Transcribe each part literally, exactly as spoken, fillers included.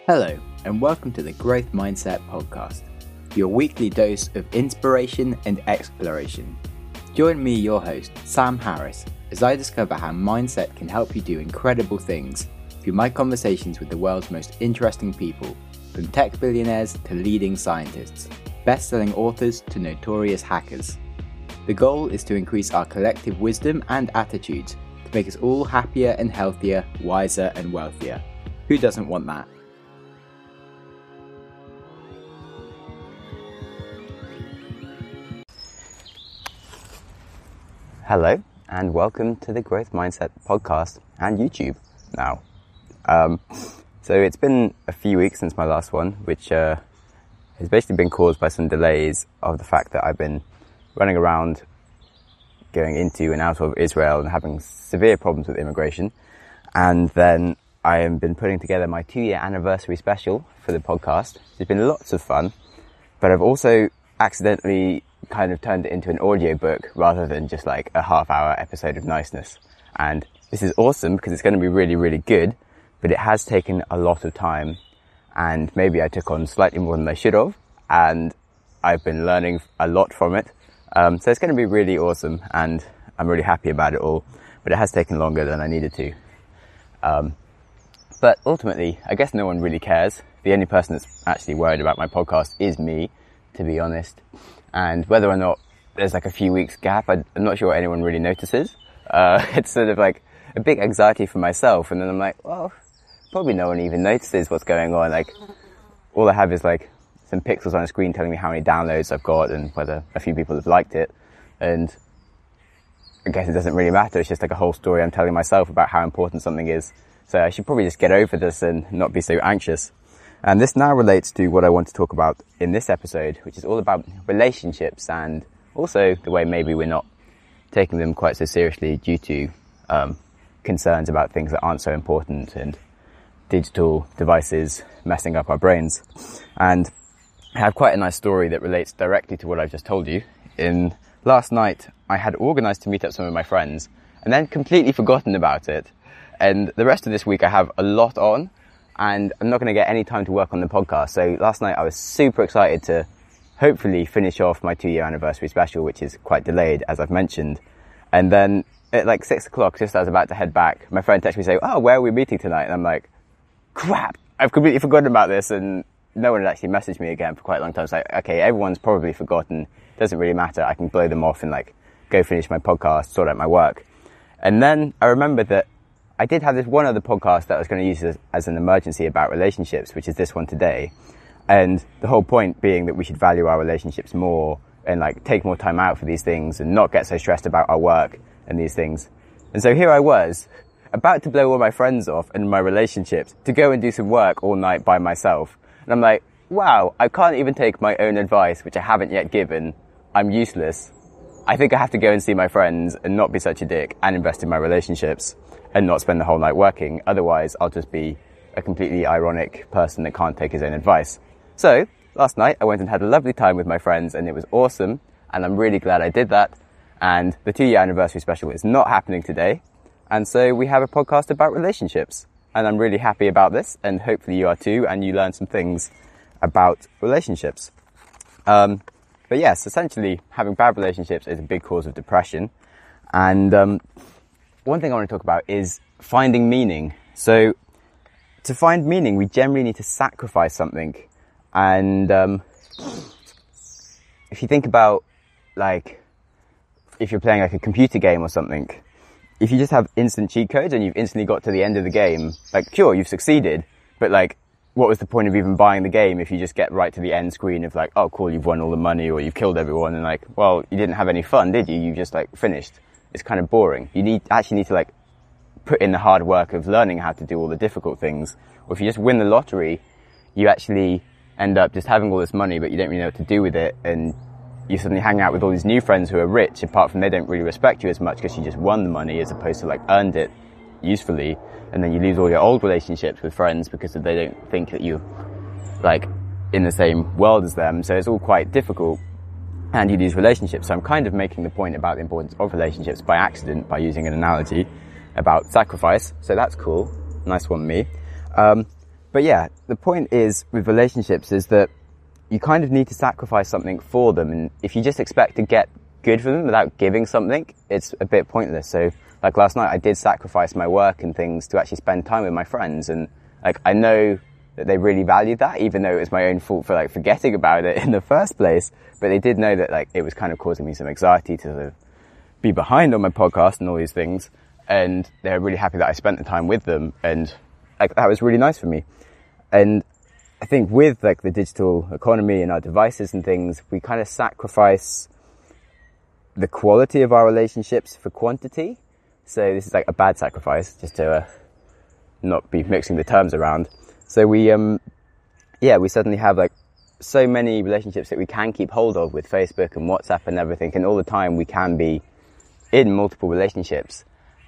Hello, and welcome to the Growth Mindset Podcast, your weekly dose of inspiration and exploration. Join me, your host, Sam Harris, as I discover how mindset can help you do incredible things through my conversations with the world's most interesting people, from tech billionaires to leading scientists, best-selling authors to notorious hackers. The goal is to increase our collective wisdom and attitudes to make us all happier and healthier, wiser and wealthier. Who doesn't want that? Hello, and welcome to the Growth Mindset Podcast and YouTube now. Um, so it's been a few weeks since my last one, which uh, has basically been caused by some delays of the fact that I've been running around going into and out of Israel and having severe problems with immigration. And then I have been putting together my two-year anniversary special for the podcast. It's been lots of fun, but I've also accidentally kind of turned it into an audiobook rather than just like a half hour episode of niceness. And this is awesome because it's going to be really, really good, but it has taken a lot of time and maybe I took on slightly more than I should have, and I've been learning a lot from it. Um, so it's going to be really awesome and I'm really happy about it all, but it has taken longer than I needed to. Um, but ultimately, I guess no one really cares. The only person that's actually worried about my podcast is me, to be honest. And whether or not there's like a few weeks gap, I, I'm not sure anyone really notices. Uh, it's sort of like a big anxiety for myself. And then I'm like, well, probably no one even notices what's going on. Like, all I have is like some pixels on a screen telling me how many downloads I've got and whether a few people have liked it. And I guess it doesn't really matter. It's just like a whole story I'm telling myself about how important something is. So I should probably just get over this and not be so anxious. And this now relates to what I want to talk about in this episode, which is all about relationships and also the way maybe we're not taking them quite so seriously due to um, concerns about things that aren't so important and digital devices messing up our brains. And I have quite a nice story that relates directly to what I've just told you. In last night, I had organised to meet up some of my friends and then completely forgotten about it. And the rest of this week I have a lot on, and I'm not going to get any time to work on the podcast. So last night I was super excited to hopefully finish off my two-year anniversary special, which is quite delayed, as I've mentioned. And then at like six o'clock, just as I was about to head back, my friend texted me saying, oh, where are we meeting tonight? And I'm like, crap, I've completely forgotten about this. And no one had actually messaged me again for quite a long time. It's like, okay, everyone's probably forgotten. Doesn't really matter. I can blow them off and like go finish my podcast, sort out my work. And then I remembered that I did have this one other podcast that I was going to use as, as an emergency about relationships, which is this one today. And the whole point being that we should value our relationships more and like take more time out for these things and not get so stressed about our work and these things. And so here I was about to blow all my friends off and my relationships to go and do some work all night by myself. And I'm like, wow, I can't even take my own advice, which I haven't yet given. I'm useless. I think I have to go and see my friends and not be such a dick and invest in my relationships and not spend the whole night working. Otherwise, I'll just be a completely ironic person that can't take his own advice. So, last night, I went and had a lovely time with my friends, and it was awesome, and I'm really glad I did that. And the two-year anniversary special is not happening today, and so we have a podcast about relationships. And I'm really happy about this, and hopefully you are too, and you learn some things about relationships. Um, but yes, essentially, having bad relationships is a big cause of depression, and um, one thing I want to talk about is finding meaning. So to find meaning, we generally need to sacrifice something. And um, if you think about, like, if you're playing like a computer game or something, if you just have instant cheat codes and you've instantly got to the end of the game, like, sure, you've succeeded, but like, what was the point of even buying the game if you just get right to the end screen of like, oh cool, you've won all the money or you've killed everyone, and like, well, you didn't have any fun, did you? You just like finished. It's kind of boring. You need actually need to like put in the hard work of learning how to do all the difficult things. Or if you just win the lottery, you actually end up just having all this money, but you don't really know what to do with it, and you suddenly hang out with all these new friends who are rich, apart from they don't really respect you as much because you just won the money as opposed to like earned it usefully. And then you lose all your old relationships with friends because they don't think that you're like in the same world as them. So it's all quite difficult. And you lose relationships. So I'm kind of making the point about the importance of relationships by accident, by using an analogy about sacrifice. So that's cool. Nice one, me. Um, but yeah, the point is with relationships is that you kind of need to sacrifice something for them. And if you just expect to get good from them without giving something, it's a bit pointless. So like last night, I did sacrifice my work and things to actually spend time with my friends. And like, I know that they really valued that, even though it was my own fault for like forgetting about it in the first place. But they did know that like it was kind of causing me some anxiety to sort of be behind on my podcast and all these things. And they're really happy that I spent the time with them. And like, that was really nice for me. And I think with like the digital economy and our devices and things, we kind of sacrifice the quality of our relationships for quantity. So this is like a bad sacrifice, just to uh, not be mixing the terms around. So we, um, yeah, we suddenly have like so many relationships that we can keep hold of with Facebook and WhatsApp and everything. And all the time we can be in multiple relationships.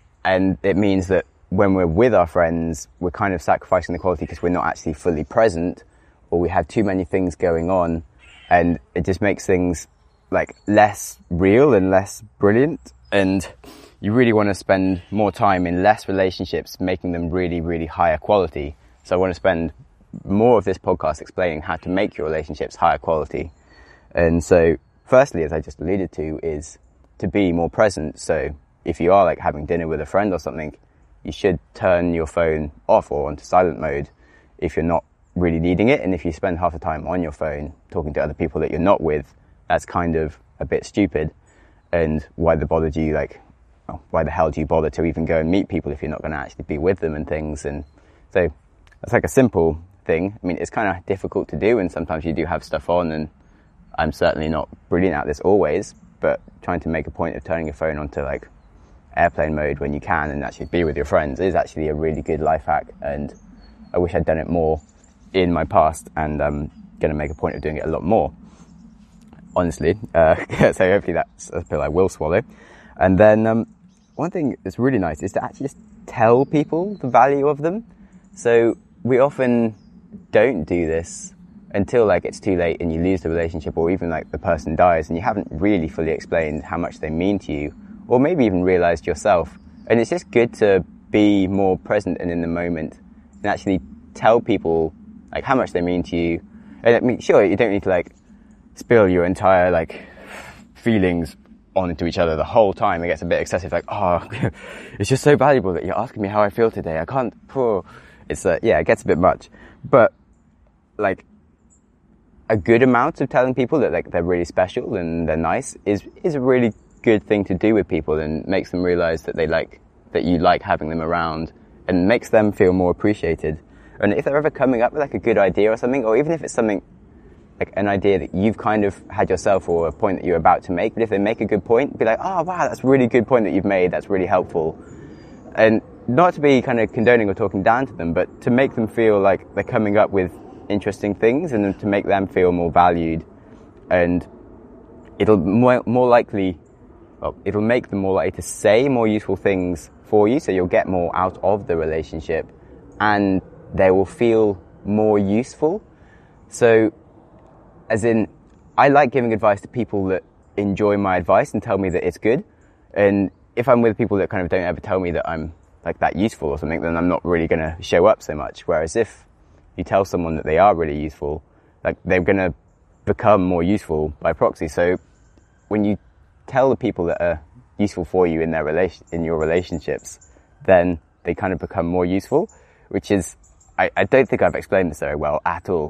And it means that when we're with our friends, we're kind of sacrificing the quality because we're not actually fully present, or we have too many things going on. And it just makes things like less real and less brilliant. And you really want to spend more time in less relationships, making them really, really higher quality. So I want to spend more of this podcast explaining how to make your relationships higher quality. And so firstly, as I just alluded to, is to be more present. So if you are like having dinner with a friend or something, you should turn your phone off or onto silent mode if you're not really needing it. And if you spend half the time on your phone talking to other people that you're not with, that's kind of a bit stupid. And why the bother do you like, well, why the hell do you bother to even go and meet people if you're not going to actually be with them and things? And so that's like a simple thing. I mean, it's kind of difficult to do, and sometimes you do have stuff on, and I'm certainly not brilliant at this always, but trying to make a point of turning your phone onto like airplane mode when you can and actually be with your friends is actually a really good life hack. And I wish I'd done it more in my past, and I'm going to make a point of doing it a lot more, honestly. Uh, so hopefully that's a pill I will swallow. And then um, one thing that's really nice is to actually just tell people the value of them. So we often don't do this until like it's too late and you lose the relationship, or even like the person dies and you haven't really fully explained how much they mean to you, or maybe even realized yourself. And it's just good to be more present and in the moment and actually tell people like how much they mean to you. And I mean, sure, you don't need to like spill your entire like feelings onto each other the whole time. It gets a bit excessive, like, oh, it's just so valuable that you're asking me how I feel today. I can't, oh. It's uh, yeah, it gets a bit much. But like a good amount of telling people that like they're really special and they're nice is is a really good thing to do with people, and makes them realize that they like that you like having them around, and makes them feel more appreciated. And if they're ever coming up with like a good idea or something, or even if it's something like an idea that you've kind of had yourself, or a point that you're about to make, but if they make a good point, be like, oh wow, that's a really good point that you've made, that's really helpful. And not to be kind of condoning or talking down to them, but to make them feel like they're coming up with interesting things, and to make them feel more valued. And it'll more, more likely, well, it'll make them more likely to say more useful things for you, so you'll get more out of the relationship, and they will feel more useful. So, as in, I like giving advice to people that enjoy my advice and tell me that it's good. And if I'm with people that kind of don't ever tell me that I'm like that useful or something, then I'm not really going to show up so much. Whereas if you tell someone that they are really useful, like they're going to become more useful by proxy. So when you tell the people that are useful for you in their relation, in your relationships, then they kind of become more useful, which is, I, I don't think I've explained this very well at all.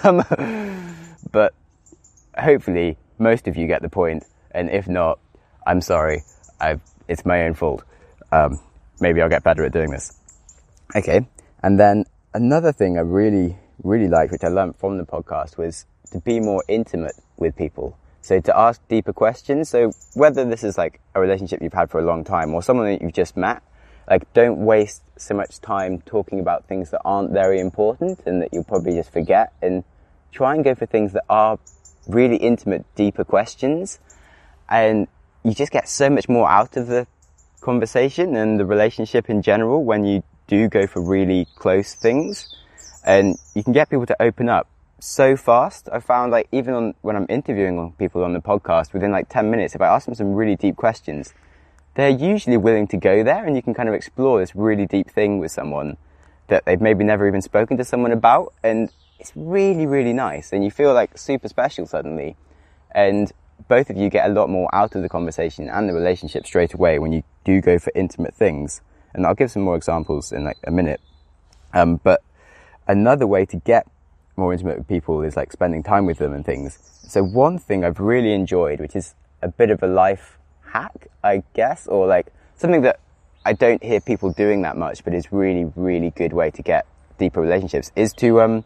But hopefully most of you get the point. And if not, I'm sorry. I've, it's my own fault. Um, maybe I'll get better at doing this. Okay. And then another thing I really, really liked, which I learned from the podcast, was to be more intimate with people. So to ask deeper questions. So whether this is like a relationship you've had for a long time or someone that you've just met, like don't waste so much time talking about things that aren't very important and that you'll probably just forget, and try and go for things that are really intimate, deeper questions. And you just get so much more out of the conversation and the relationship in general when you do go for really close things. And you can get people to open up so fast. I found like even on, when I'm interviewing people on the podcast, within like ten minutes, if I ask them some really deep questions, they're usually willing to go there, and you can kind of explore this really deep thing with someone. that they've maybe never even spoken to someone about. And it's really, really nice. And you feel like super special suddenly. And both of you get a lot more out of the conversation and the relationship straight away when you do go for intimate things. And I'll give some more examples in like a minute. Um, but another way to get more intimate with people is like spending time with them and things. So one thing I've really enjoyed, which is a bit of a life hack, I guess, or like something that I don't hear people doing that much, but is really, really good way to get deeper relationships, is to um,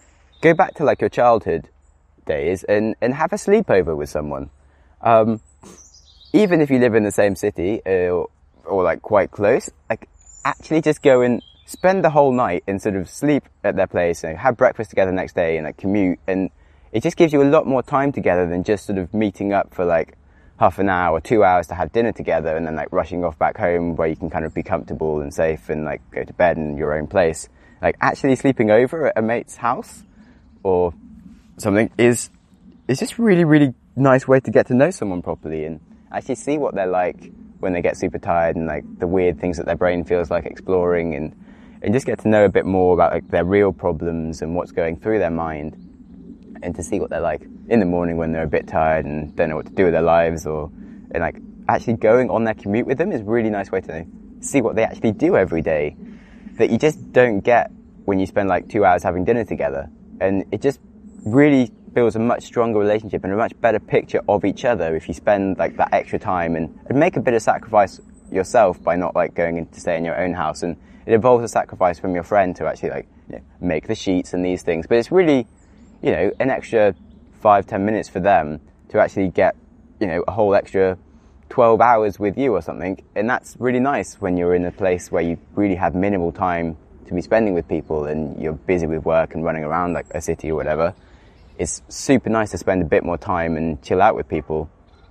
go back to like your childhood days and, and have a sleepover with someone. Um, even if you live in the same city uh, or, or like quite close, like actually just go and spend the whole night and sort of sleep at their place and have breakfast together the next day and like commute. And it just gives you a lot more time together than just sort of meeting up for like half an hour or two hours to have dinner together and then like rushing off back home where you can kind of be comfortable and safe and like go to bed in your own place. Like actually sleeping over at a mate's house or something is, is just really, really nice way to get to know someone properly and actually see what they're like when they get super tired and like the weird things that their brain feels like exploring, and, and just get to know a bit more about like their real problems and what's going through their mind, and to see what they're like in the morning when they're a bit tired and don't know what to do with their lives, or and like actually going on their commute with them is a really nice way to see what they actually do every day that you just don't get when you spend like two hours having dinner together. And it just really builds a much stronger relationship and a much better picture of each other if you spend like that extra time and, and make a bit of sacrifice yourself by not like going in to stay in your own house. And it involves a sacrifice from your friend to actually like, you know, make the sheets and these things, but it's really, you know, an extra five, ten minutes for them to actually get, you know, a whole extra twelve hours with you or something. And that's really nice when you're in a place where you really have minimal time to be spending with people and you're busy with work and running around like a city or whatever. It's super nice to spend a bit more time and chill out with people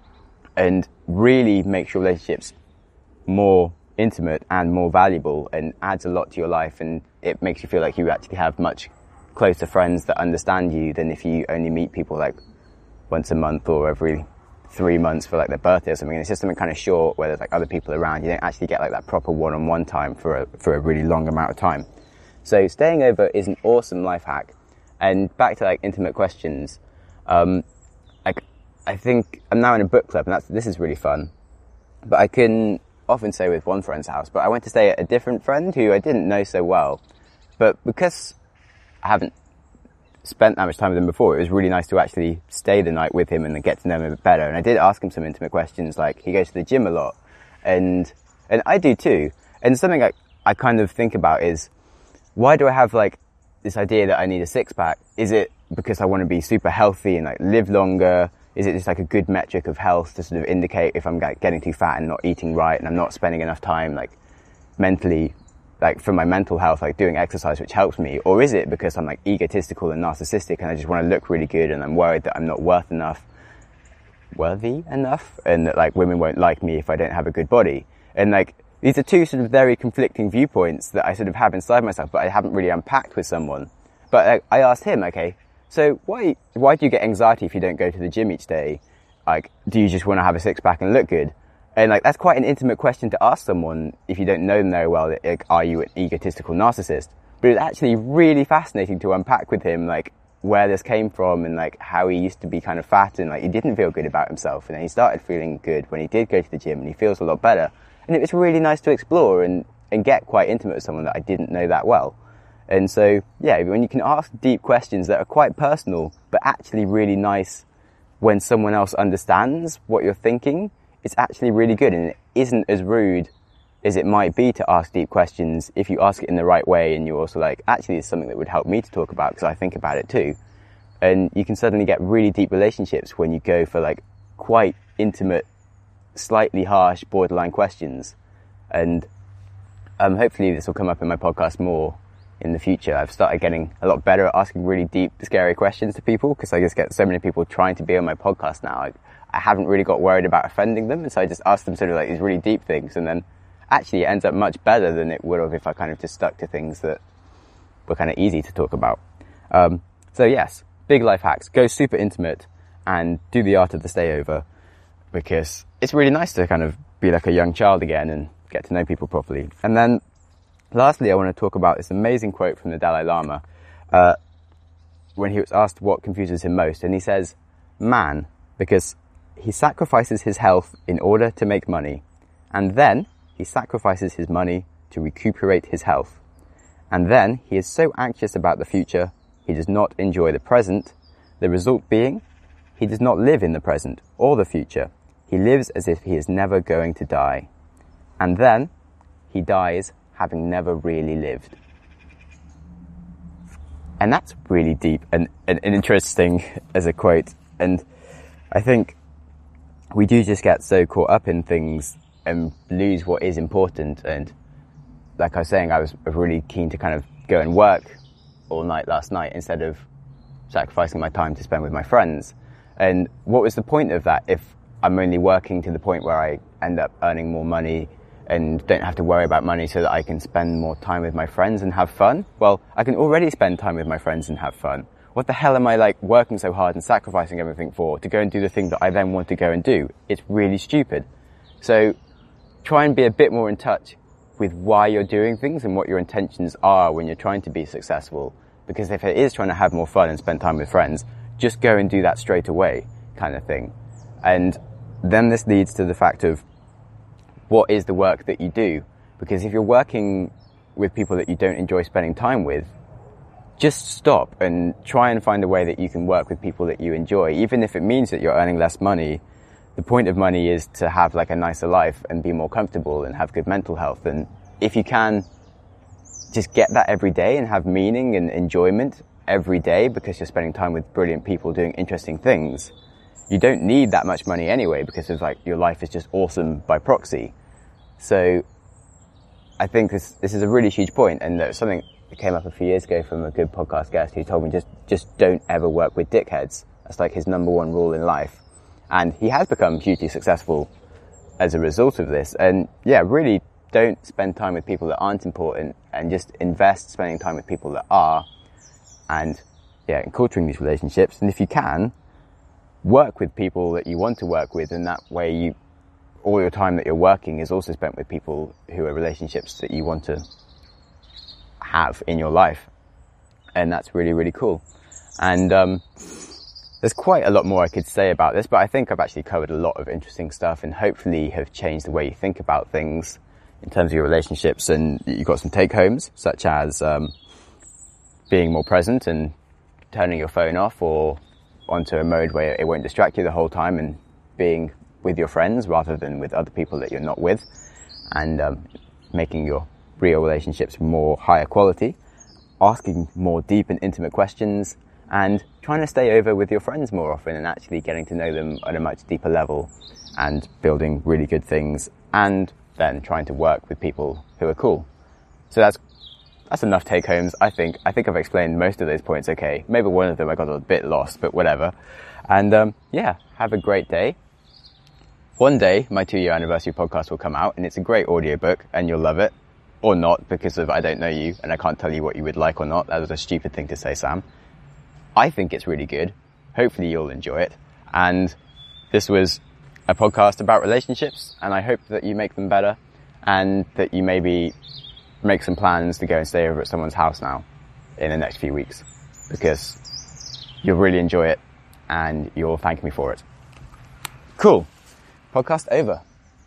and really makes your relationships more intimate and more valuable and adds a lot to your life. And it makes you feel like you actually have much closer friends that understand you than if you only meet people like once a month or every three months for like their birthday or something. And it's just something kind of short where there's like other people around. You don't actually get like that proper one-on-one time for a, for a really long amount of time. So staying over is an awesome life hack. And back to like intimate questions, um, like I think I'm now in a book club and that's, this is really fun, but I can often stay with one friend's house, but I went to stay at a different friend who I didn't know so well, but because I haven't spent that much time with him before, it was really nice to actually stay the night with him and get to know him a bit better. And I did ask him some intimate questions, like he goes to the gym a lot, and and I do too. And something I, I kind of think about is, why do I have like this idea that I need a six pack? Is it because I want to be super healthy and like live longer? Is it just like a good metric of health to sort of indicate if I'm getting too fat and not eating right and I'm not spending enough time like mentally, like for my mental health, like doing exercise, which helps me? Or is it because I'm like egotistical and narcissistic and I just want to look really good and I'm worried that I'm not worth enough, worthy enough, and that like women won't like me if I don't have a good body? And like, these are two sort of very conflicting viewpoints that I sort of have inside myself, but I haven't really unpacked with someone. But like, I asked him, okay, so why, why do you get anxiety if you don't go to the gym each day? Like, do you just want to have a six pack and look good? And like, that's quite an intimate question to ask someone if you don't know them very well. Like, are you an egotistical narcissist? But it's actually really fascinating to unpack with him, like where this came from and like how he used to be kind of fat and like he didn't feel good about himself. And then he started feeling good when he did go to the gym and he feels a lot better. And it was really nice to explore and, and get quite intimate with someone that I didn't know that well. And so, yeah, when you can ask deep questions that are quite personal, but actually really nice when someone else understands what you're thinking, it's actually really good. And it isn't as rude as it might be to ask deep questions if you ask it in the right way. And you're also like, actually, it's something that would help me to talk about because I think about it too. And you can suddenly get really deep relationships when you go for like quite intimate, slightly harsh, borderline questions. And um, hopefully this will come up in my podcast more in the future. I've started getting a lot better at asking really deep, scary questions to people because I just get so many people trying to be on my podcast now. I, I haven't really got worried about offending them, and so I just ask them sort of like these really deep things, and then actually it ends up much better than it would have if I kind of just stuck to things that were kind of easy to talk about. Um, so yes, big life hacks. Go super intimate and do the art of the stay over, because it's really nice to kind of be like a young child again and get to know people properly. And then lastly, I want to talk about this amazing quote from the Dalai Lama uh, when he was asked what confuses him most. And he says, "Man, because he sacrifices his health in order to make money, and then he sacrifices his money to recuperate his health. And then he is so anxious about the future, he does not enjoy the present, the result being, he does not live in the present or the future. He lives as if he is never going to die. And then he dies having never really lived." And that's really deep and, and, and interesting as a quote. And I think we do just get so caught up in things and lose what is important. And like I was saying, I was really keen to kind of go and work all night last night instead of sacrificing my time to spend with my friends. And what was the point of that if I'm only working to the point where I end up earning more money and don't have to worry about money so that I can spend more time with my friends and have fun? Well, I can already spend time with my friends and have fun. What the hell am I like working so hard and sacrificing everything for to go and do the thing that I then want to go and do? It's really stupid. So try and be a bit more in touch with why you're doing things and what your intentions are when you're trying to be successful. Because if it is trying to have more fun and spend time with friends, just go and do that straight away, kind of thing. And then this leads to the fact of what is the work that you do? Because if you're working with people that you don't enjoy spending time with, just stop and try and find a way that you can work with people that you enjoy. Even if it means that you're earning less money, the point of money is to have like a nicer life and be more comfortable and have good mental health. And if you can just get that every day and have meaning and enjoyment every day because you're spending time with brilliant people doing interesting things, you don't need that much money anyway because it's like your life is just awesome by proxy. So I think this this is a really huge point, and there's something that came up a few years ago from a good podcast guest who told me just just don't ever work with dickheads. That's like his number one rule in life. And he has become hugely successful as a result of this. And yeah, really don't spend time with people that aren't important and just invest spending time with people that are. And yeah, culturing these relationships. And if you can, work with people that you want to work with, and that way you, all your time that you're working is also spent with people who are relationships that you want to have in your life. And that's really, really cool. And um, there's quite a lot more I could say about this, but I think I've actually covered a lot of interesting stuff and hopefully have changed the way you think about things in terms of your relationships. And you've got some take-homes, such as um, being more present and turning your phone off or onto a mode where it won't distract you the whole time, and being with your friends rather than with other people that you're not with, and um, making your real relationships more higher quality, asking more deep and intimate questions, and trying to stay over with your friends more often and actually getting to know them at a much deeper level and building really good things, and then trying to work with people who are cool. So that's that's enough take-homes, I think. I think I've explained most of those points okay. Maybe one of them I got a bit lost, but whatever. And um, yeah, have a great day. One day, my two-year anniversary podcast will come out, and it's a great audiobook, and you'll love it. Or not, because of I don't know you, and I can't tell you what you would like or not. That was a stupid thing to say, Sam. I think it's really good. Hopefully you'll enjoy it. And this was a podcast about relationships, and I hope that you make them better, and that you maybe make some plans to go and stay over at someone's house now in the next few weeks, because you'll really enjoy it, and you'll thank me for it. Cool. Podcast over.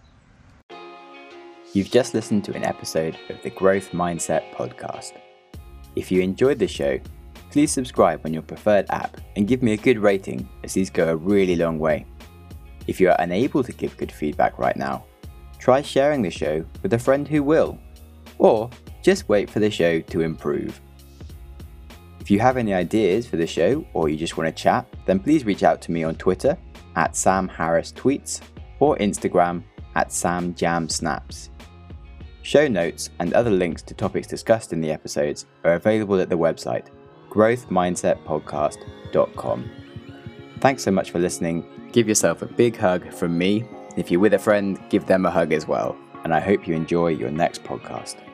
You've just listened to an episode of the Growth Mindset podcast. If you enjoyed the show, please subscribe on your preferred app and give me a good rating, as these go a really long way. If you are unable to give good feedback right now, try sharing the show with a friend who will, or just wait for the show to improve. If you have any ideas for the show, or you just want to chat, then please reach out to me on Twitter at Sam Harris Tweets or Instagram at Sam Jam Snaps. Show notes and other links to topics discussed in the episodes are available at the website growth mindset podcast dot com. Thanks so much for listening. Give yourself a big hug from me. If you're with a friend, give them a hug as well. And I hope you enjoy your next podcast.